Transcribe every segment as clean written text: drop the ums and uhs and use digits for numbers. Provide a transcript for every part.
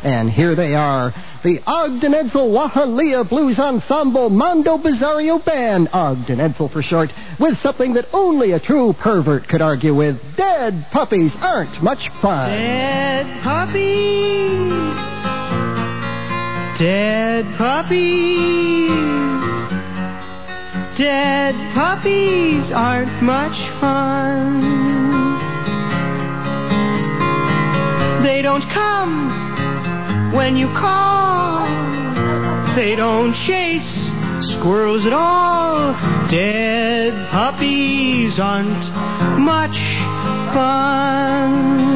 And here they are, the Ogden Edsel Wahalia Blues Ensemble Mondo Bizarro Band, Ogden Edsel for short, with something that only a true pervert could argue with. Dead puppies aren't much fun. Dead puppies. Dead puppies. Dead puppies aren't much fun. They don't come when you call. They don't chase squirrels at all. Dead puppies aren't much fun.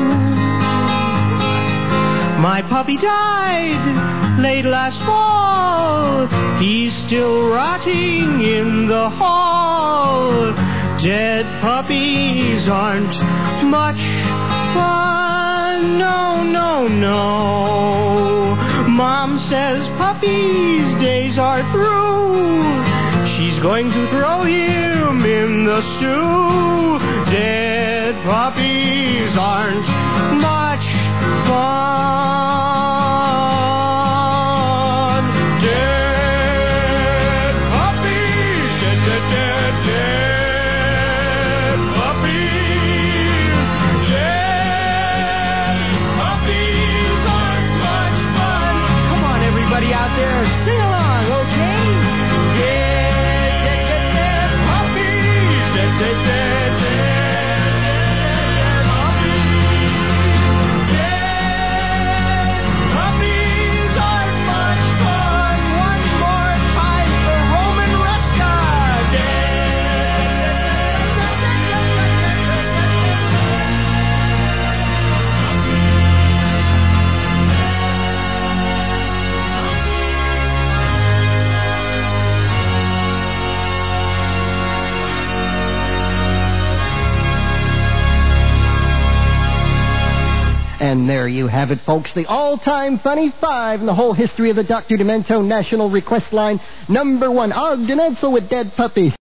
My puppy died late last fall. He's still rotting in the hall. Dead puppies aren't much fun. No, no, no. Mom says puppy's days are through. She's going to throw him in the stew. Dead puppies aren't much fun. Dead puppies, dead, dead, dead, dead puppies. Dead puppies aren't much fun. Come on, everybody out there, sing along, okay? Dead, dead, dead, dead puppies. Dead, dead, dead, dead. And there you have it, folks, the all-time funny five in the whole history of the Dr. Demento National Request Line. Number one, Ogden Edsel with Dead Puppies.